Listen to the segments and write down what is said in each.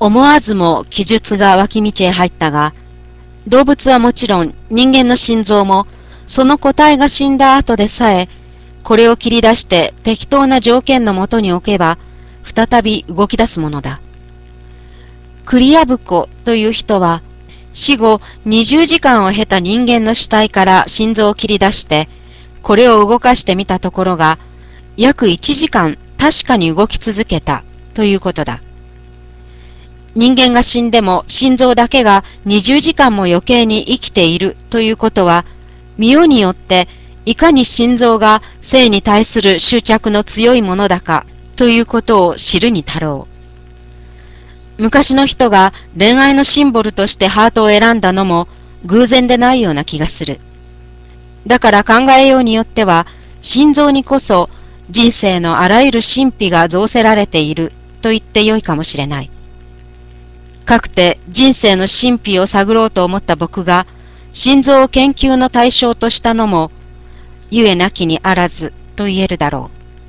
思わずも記述が脇道へ入ったが、動物はもちろん人間の心臓も、その個体が死んだ後でさえ、これを切り出して適当な条件のもとに置けば、再び動き出すものだ。クリアブコという人は、死後20時間を経た人間の死体から心臓を切り出して、これを動かしてみたところが、約1時間確かに動き続けたということだ。人間が死んでも心臓だけが20時間も余計に生きているということは、見ようによっていかに心臓が生に対する執着の強いものだかということを知るに足ろう。昔の人が恋愛のシンボルとしてハートを選んだのも偶然でないような気がする。だから考えようによっては、心臓にこそ人生のあらゆる神秘が造せられていると言ってよいかもしれない。かくて人生の神秘を探ろうと思った僕が心臓を研究の対象としたのも、ゆえなきにあらずと言えるだろ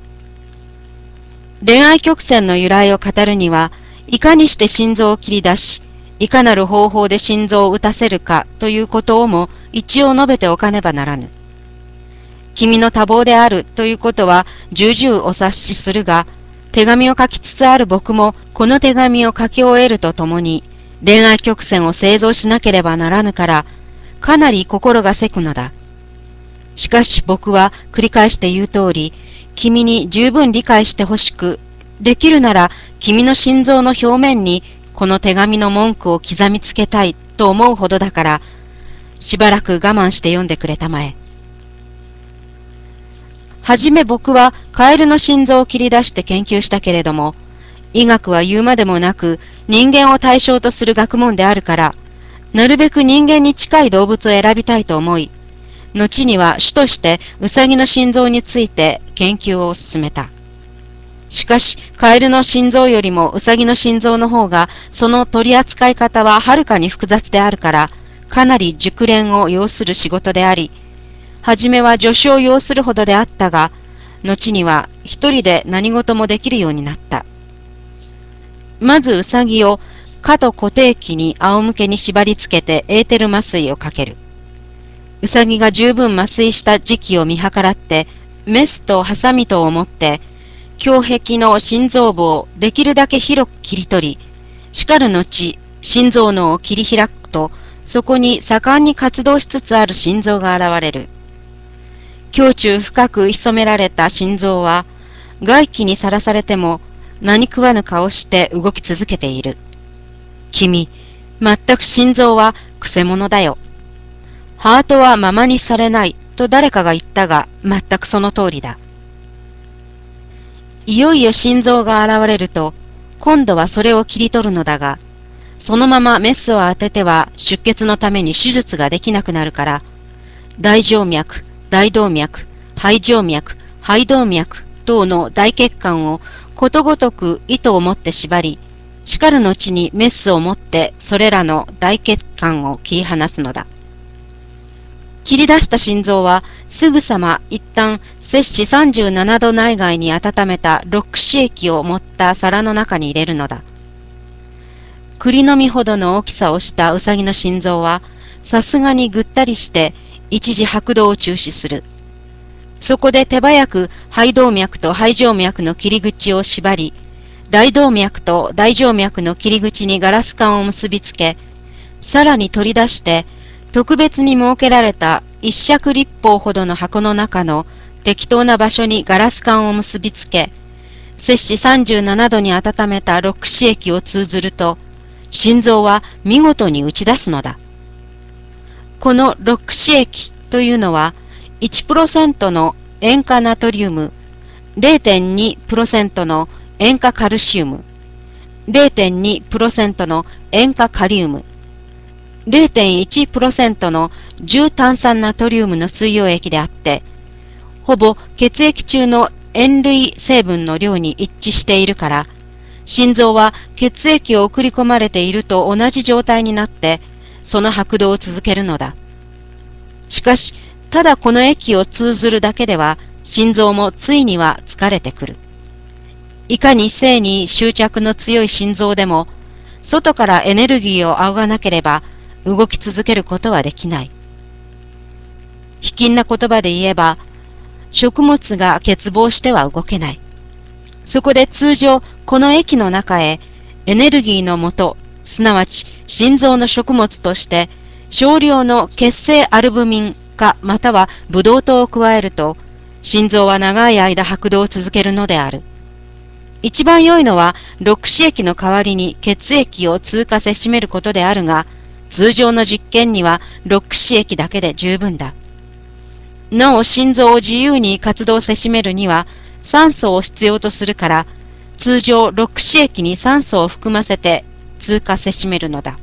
う。恋愛曲線の由来を語るには、いかにして心臓を切り出し、いかなる方法で心臓を打たせるかということをも一応述べておかねばならぬ。君の多忙であるということは重々お察しするが、手紙を書きつつある僕もこの手紙を書き終えるとともに恋愛曲線を製造しなければならぬから、かなり心がせくのだ。しかし僕は繰り返して言う通り、君に十分理解してほしく、できるなら君の心臓の表面にこの手紙の文句を刻みつけたいと思うほどだから、しばらく我慢して読んでくれたまえ。はじめ僕はカエルの心臓を切り出して研究したけれども、医学は言うまでもなく人間を対象とする学問であるから、なるべく人間に近い動物を選びたいと思い、後には主としてウサギの心臓について研究を進めた。しかし、カエルの心臓よりもウサギの心臓の方が、その取り扱い方ははるかに複雑であるから、かなり熟練を要する仕事であり、はじめは助手を要するほどであったが、後には一人で何事もできるようになった。まずウサギを蚊と固定器に仰向けに縛り付けてエーテル麻酔をかける。ウサギが十分麻酔した時期を見計らって、メスとハサミとを持って、胸壁の心臓部をできるだけ広く切り取り、しかる後、心臓脳を切り開くと、そこに盛んに活動しつつある心臓が現れる。胸中深く潜められた心臓は、外気にさらされても何食わぬ顔して動き続けている。君、全く心臓はくせ者だよ。ハートはままにされないと誰かが言ったが、全くその通りだ。いよいよ心臓が現れると、今度はそれを切り取るのだが、そのままメスを当てては出血のために手術ができなくなるから、大静脈、大動脈、肺静脈、肺動脈等の大血管をことごとく糸を持って縛り、しかる後にメスを持ってそれらの大血管を切り離すのだ。切り出した心臓はすぐさま一旦摂氏37度内外に温めたロックシ液を持った皿の中に入れるのだ。栗の実ほどの大きさをしたウサギの心臓はさすがにぐったりして一時拍動を中止する。そこで手早く肺動脈と肺静脈の切り口を縛り、大動脈と大静脈の切り口にガラス管を結びつけ、さらに取り出して特別に設けられた一尺立方ほどの箱の中の適当な場所にガラス管を結びつけ、摂氏37度に温めたロックシ液を通ずると、心臓は見事に打ち出すのだ。このロックシ液というのは、1% の塩化ナトリウム、0.2% の塩化カルシウム、0.2% の塩化カリウム、0.1% の重炭酸ナトリウムの水溶液であって、ほぼ血液中の塩類成分の量に一致しているから、心臓は血液を送り込まれていると同じ状態になって、その拍動を続けるのだ。しかし、ただこの液を通ずるだけでは、心臓もついには疲れてくる。いかに性に執着の強い心臓でも、 外からエネルギーを仰がなければ動き続けることはできない。卑近な言葉で言えば、食物が欠乏しては動けない。そこで通常この液の中へエネルギーの元、すなわち心臓の食物として少量の血清アルブミンかまたはブドウ糖を加えると、心臓は長い間拍動を続けるのである。一番良いのはロックシ液の代わりに血液を通過せしめることであるが、通常の実験にはロックシ液だけで十分だ。なお心臓を自由に活動せしめるには酸素を必要とするから、通常ロックシ液に酸素を含ませて通過せしめるのだ。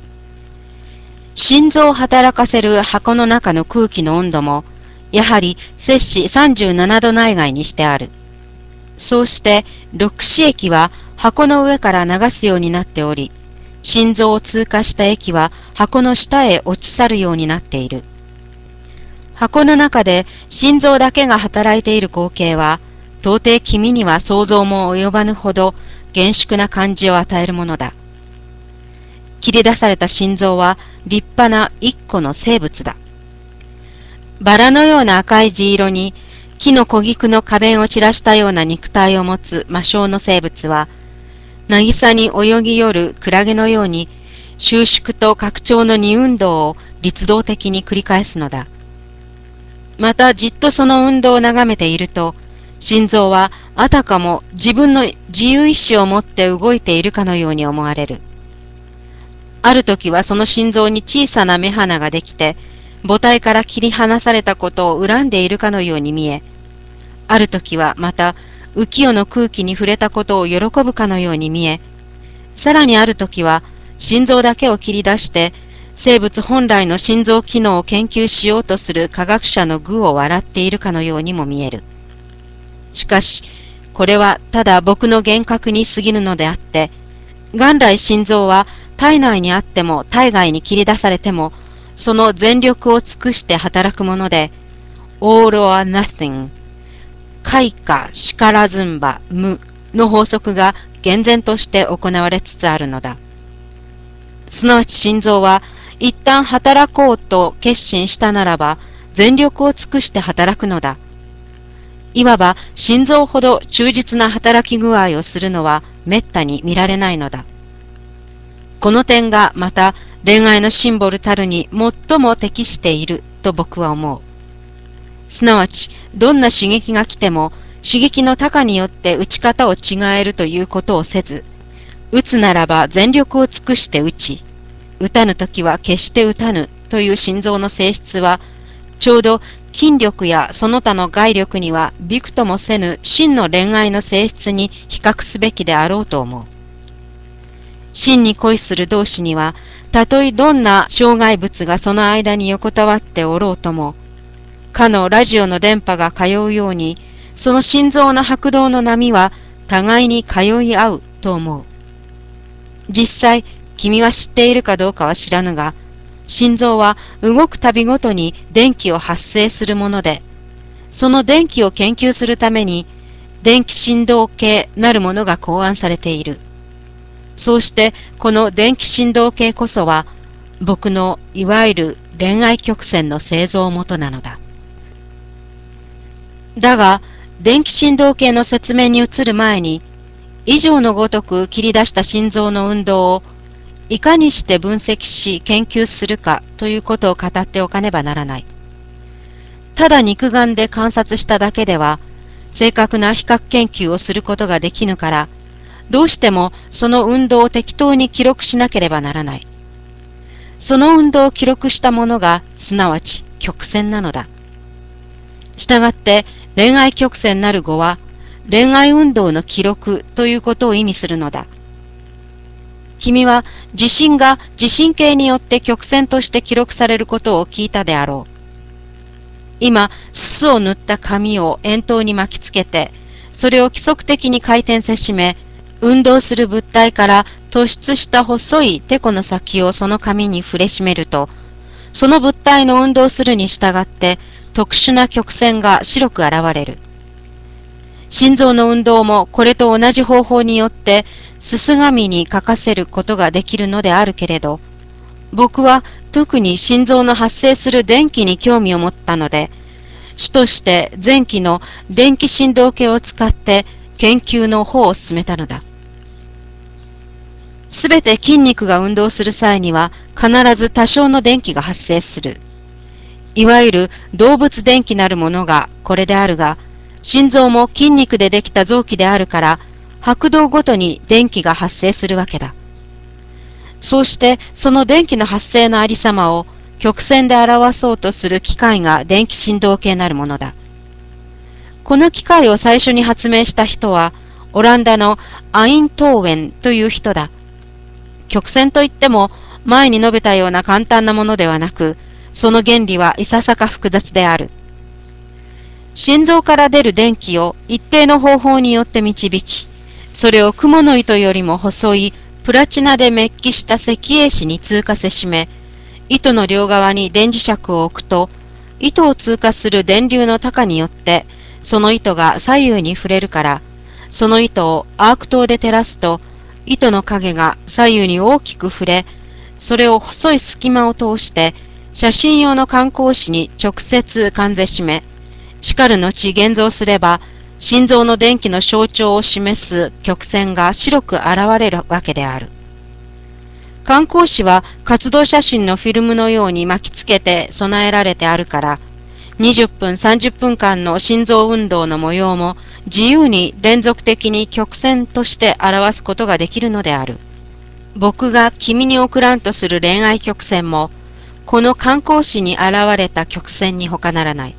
心臓を働かせる箱の中の空気の温度も、やはり摂氏37度内外にしてある。そうして、ロックシ液は箱の上から流すようになっており、心臓を通過した液は箱の下へ落ち去るようになっている。箱の中で心臓だけが働いている光景は、到底君には想像も及ばぬほど厳粛な感じを与えるものだ。切り出された心臓は立派な一個の生物だ。バラのような赤い地色に木の小菊の花弁を散らしたような肉体を持つ魔性の生物は、渚に泳ぎ寄るクラゲのように収縮と拡張の二運動を律動的に繰り返すのだ。またじっとその運動を眺めていると、心臓はあたかも自分の自由意志を持って動いているかのように思われる。ある時はその心臓に小さな目鼻ができて、母体から切り離されたことを恨んでいるかのように見え、ある時はまた浮世の空気に触れたことを喜ぶかのように見え、さらにある時は心臓だけを切り出して生物本来の心臓機能を研究しようとする科学者の愚を笑っているかのようにも見える。しかしこれはただ僕の幻覚に過ぎるのであって、元来心臓は体内にあっても体外に切り出されてもその全力を尽くして働くもので、all or nothing、開花しからずんば無の法則が厳然として行われつつあるのだ。すなわち心臓は一旦働こうと決心したならば全力を尽くして働くのだ。いわば心臓ほど忠実な働き具合をするのはめったに見られないのだ。この点がまた恋愛のシンボルたるに最も適していると僕は思う。すなわちどんな刺激が来ても刺激の高によって打ち方を違えるということをせず、打つならば全力を尽くして打ち、打たぬときは決して打たぬという心臓の性質は、ちょうど筋力やその他の外力にはびくともせぬ真の恋愛の性質に比較すべきであろうと思う。真に恋する同士には、たとえどんな障害物がその間に横たわっておろうとも、かのラジオの電波が通うように、その心臓の拍動の波は互いに通い合うと思う。実際、君は知っているかどうかは知らぬが、心臓は動くたびごとに電気を発生するもので、その電気を研究するために、電気振動計なるものが考案されている。そうしてこの電気振動計こそは僕のいわゆる恋愛曲線の製造元なのだ。だが電気振動計の説明に移る前に、以上のごとく切り出した心臓の運動をいかにして分析し研究するかということを語っておかねばならない。ただ肉眼で観察しただけでは正確な比較研究をすることができぬから、どうしてもその運動を適当に記録しなければならない。その運動を記録したものがすなわち曲線なのだ。したがって恋愛曲線なる語は恋愛運動の記録ということを意味するのだ。君は地震が地震計によって曲線として記録されることを聞いたであろう。今、すを塗った紙を円筒に巻きつけて、それを規則的に回転せしめ、運動する物体から突出した細いテコの先をその紙に触れしめると、その物体の運動するに従って特殊な曲線が白く現れる。心臓の運動もこれと同じ方法によってすす紙に書かせることができるのであるけれど、僕は特に心臓の発生する電気に興味を持ったので、主として前期の電気振動計を使って研究の方を進めたのだ。すべて筋肉が運動する際には必ず多少の電気が発生する。いわゆる動物電気なるものがこれであるが、心臓も筋肉でできた臓器であるから、拍動ごとに電気が発生するわけだ。そうしてその電気の発生のありさまを曲線で表そうとする機械が電気振動計なるものだ。この機械を最初に発明した人は、オランダのアイントーウェンという人だ。曲線といっても、前に述べたような簡単なものではなく、その原理はいささか複雑である。心臓から出る電気を一定の方法によって導き、それを蜘蛛の糸よりも細いプラチナでメッキした石英紙に通過せしめ、糸の両側に電磁石を置くと、糸を通過する電流の高によって、その糸が左右に触れるから、その糸をアーク灯で照らすと、糸の影が左右に大きく触れ、それを細い隙間を通して、写真用の観光紙に直接感ぜしめ、しかる後現像すれば、心臓の電気の象徴を示す曲線が白く現れるわけである。観光紙は活動写真のフィルムのように巻きつけて備えられてあるから、20分30分間の心臓運動の模様も自由に連続的に曲線として表すことができるのである。僕が君に送らんとする恋愛曲線も、この観光紙に現れた曲線に他ならない。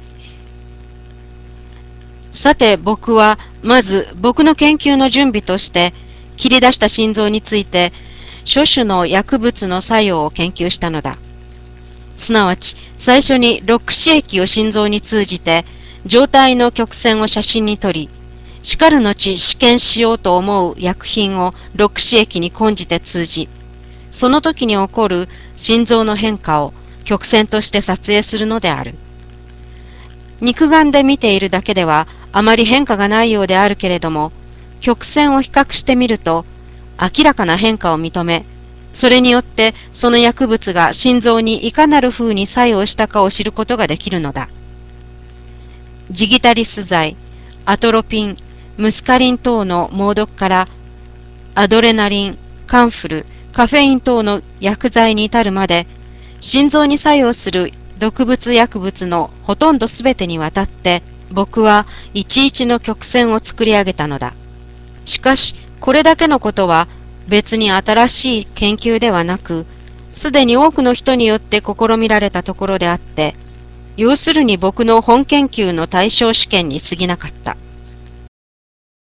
さて僕はまず僕の研究の準備として切り出した心臓について諸種の薬物の作用を研究したのだ。すなわち最初にロック刺液を心臓に通じて状態の曲線を写真に撮り、しかる後試験しようと思う薬品をロック刺液に混じて通じ、その時に起こる心臓の変化を曲線として撮影するのである。肉眼で見ているだけではあまり変化がないようであるけれども、曲線を比較してみると明らかな変化を認め、それによってその薬物が心臓にいかなる風に作用したかを知ることができるのだ。ジギタリス剤、アトロピン、ムスカリン等の猛毒からアドレナリン、カンフル、カフェイン等の薬剤に至るまで、心臓に作用する毒物薬物のほとんどすべてにわたって僕はいちいちの曲線を作り上げたのだ。しかしこれだけのことは別に新しい研究ではなく、すでに多くの人によって試みられたところであって、要するに僕の本研究の対象試験に過ぎなかった。